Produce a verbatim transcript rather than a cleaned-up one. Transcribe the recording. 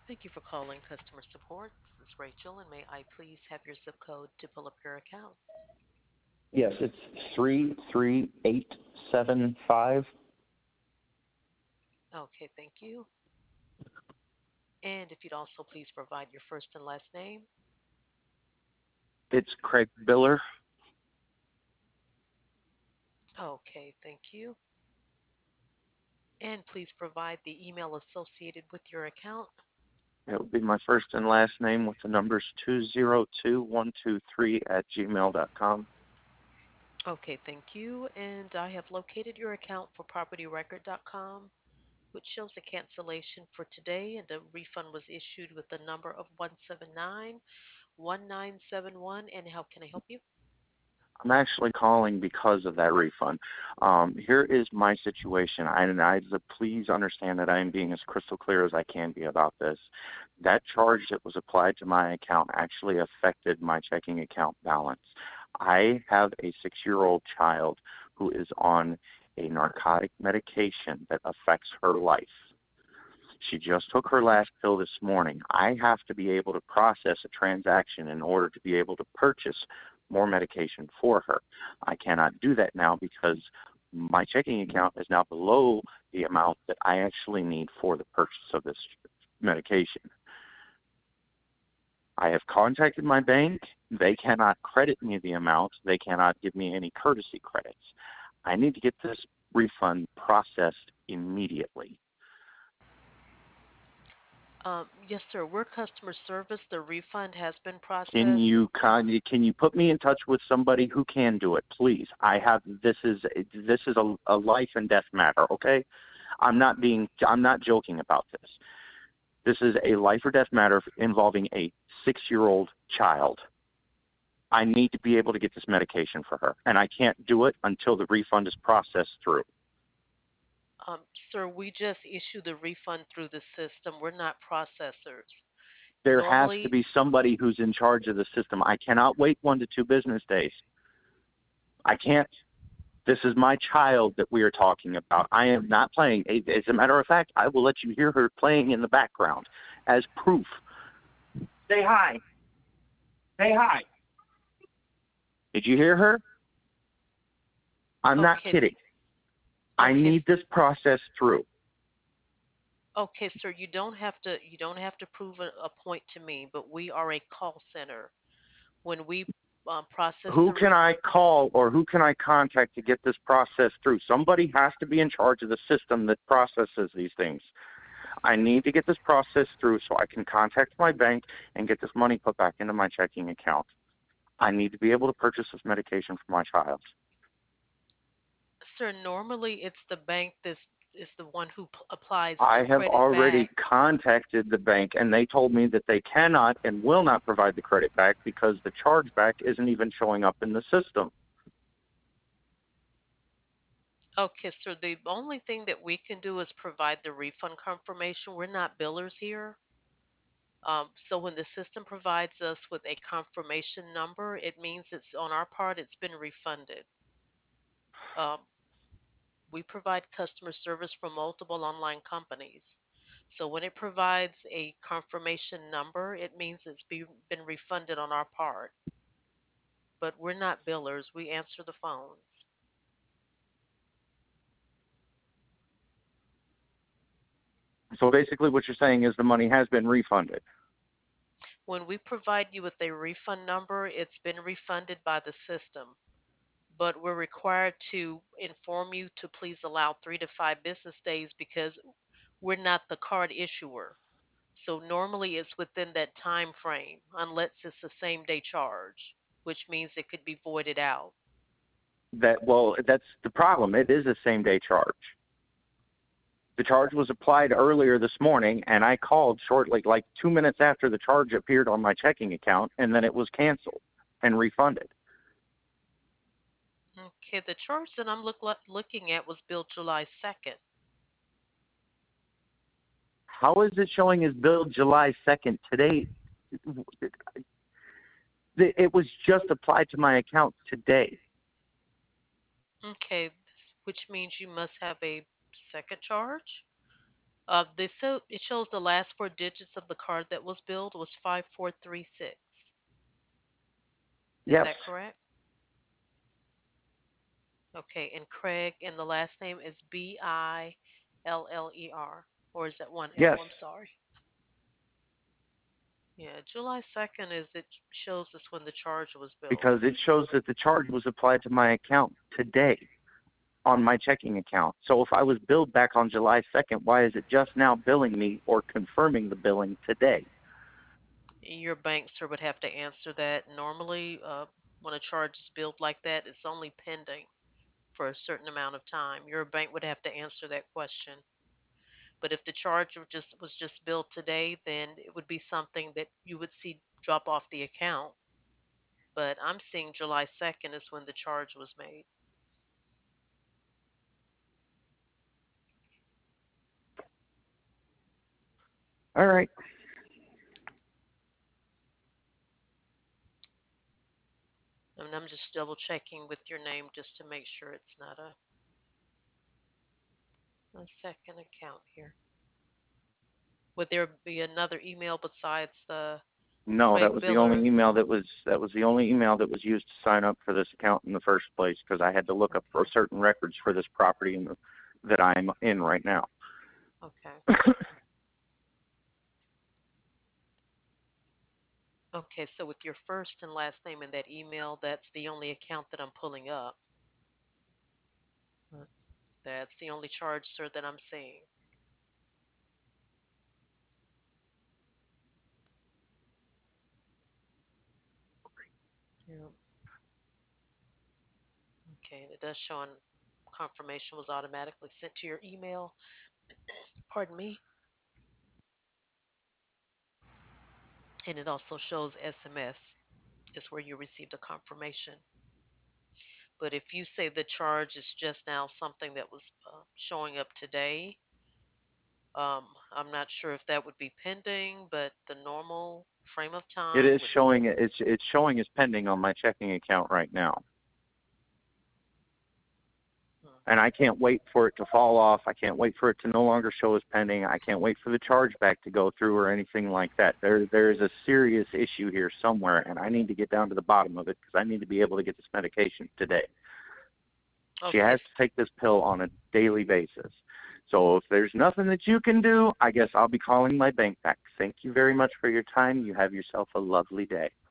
Thank you for calling customer support. This is Rachel, and may I please have your zip code to pull up your account? Yes, it's three three eight seven five. Okay, thank you. And if you'd also please provide your first and last name. It's Craig Biller. Okay, thank you. And please provide the email associated with your account. It would be my first and last name with the numbers two zero two one two three at gmail dot com. Okay, thank you. And I have located your account for property record dot com, which shows a cancellation for today, and a refund was issued with the number of one seven nine one nine seven one. And how can I help you? I'm actually calling because of that refund. Um, here is my situation, I, and I please understand that I am being as crystal clear as I can be about this. That charge that was applied to my account actually affected my checking account balance. I have a six-year-old child who is on a narcotic medication that affects her life. She just took her last pill this morning. I have to be able to process a transaction in order to be able to purchase more medication for her. I cannot do that now because my checking account is now below the amount that I actually need for the purchase of this medication. I have contacted my bank. They cannot credit me the amount. They cannot give me any courtesy credits. I need to get this refund processed immediately. Um, yes, sir. We're customer service. The refund has been Can processed. you con- can you put me in touch with somebody who can do it, please? I have this is this is a, a life and death matter. Okay, I'm not being I'm not joking about this. This is a life or death matter involving a six year old child. I need to be able to get this medication for her, and I can't do it until the refund is processed through. Um, sir, we just issue the refund through the system. We're not processors. There has to Normally, be somebody who's in charge of the system. I cannot wait one to two business days. I can't. This is my child that we are talking about. I am not playing. As a matter of fact, I will let you hear her playing in the background as proof. Say hi. Say hi. Did you hear her? I'm not okay, kidding. I okay, need this process through. okay, sir. You don't have to. You don't have to prove a, a point to me. But we are a call center. When we um, process Who the can I refund, call or who can I contact to get this process through? Somebody has to be in charge of the system that processes these things. I need to get this process through so I can contact my bank and get this money put back into my checking account. I need to be able to purchase this medication for my child. sir. Normally, it's the bank that is the one who p- applies the I have credit already back. contacted the bank and they told me that they cannot and will not provide the credit back because the chargeback isn't even showing up in the system. Okay, so the only thing that we can do is provide the refund confirmation. We're not billers here. Um, so when the system provides us with a confirmation number, it means it's on our part, it's been refunded. Um, we provide customer service for multiple online companies. So when it provides a confirmation number, it means it's be, been refunded on our part. But we're not billers, we answer the phones. So basically what you're saying is the money has been refunded. When we provide you with a refund number, it's been refunded by the system. But we're required to inform you to please allow three to five business days because we're not the card issuer. So normally it's within that time frame unless it's a same day charge, which means it could be voided out. That well, that's the problem. It is a same day charge. The charge was applied earlier this morning and I called shortly like two minutes after the charge appeared on my checking account and then it was canceled and refunded. Okay, the charge that I'm look, looking at was billed July second. How is it showing as billed July second today? It was just applied to my account today. Okay, which means you must have a second charge. Uh, they so it shows the last four digits of the card that was billed was five four three six. Is Yes, that correct? Okay, and Craig, and the last name is B I L L E R, or is that one yes, L? I'm sorry. Yeah, July second is it shows us when the charge was billed. because it shows that the charge was applied to my account today on my checking account. So if I was billed back on July second, why is it just now billing me or confirming the billing today? Your bank, sir, would have to answer that. Normally, uh, when a charge is billed like that, it's only pending for a certain amount of time. Your bank would have to answer that question. But if the charge were just was just billed today, then it would be something that you would see drop off the account. But I'm seeing July second is when the charge was made. All right. And I'm just double checking with your name just to make sure it's not a, a second account here. Would there be another email besides the No, that Craig was the only Biller? email that was that was the only email that was used to sign up for this account in the first place because I had to look up for Okay. certain records for this property in the, that I'm in right now. Okay. Okay, so with your first and last name in that email, that's the only account that I'm pulling up. Uh, That's the only charge, sir, that I'm seeing. Yeah. Okay, and it does show on confirmation was automatically sent to your email. Pardon me. And it also shows S M S is where you received a confirmation. But if you say the charge is just now something that was uh, showing up today, um, I'm not sure if that would be pending, but the normal frame of It time is would be. showing it's it's showing as pending on my checking account right now. Hmm. And I can't wait for it to fall off. I can't wait for it to no longer show as pending. I can't wait for the chargeback to go through or anything like that. There there is a serious issue here somewhere and I need to get down to the bottom of it because I need to be able to get this medication today. She Okay. has to take this pill on a daily basis. So if there's nothing that you can do, I guess I'll be calling my bank back. Thank you very much for your time. You have yourself a lovely day.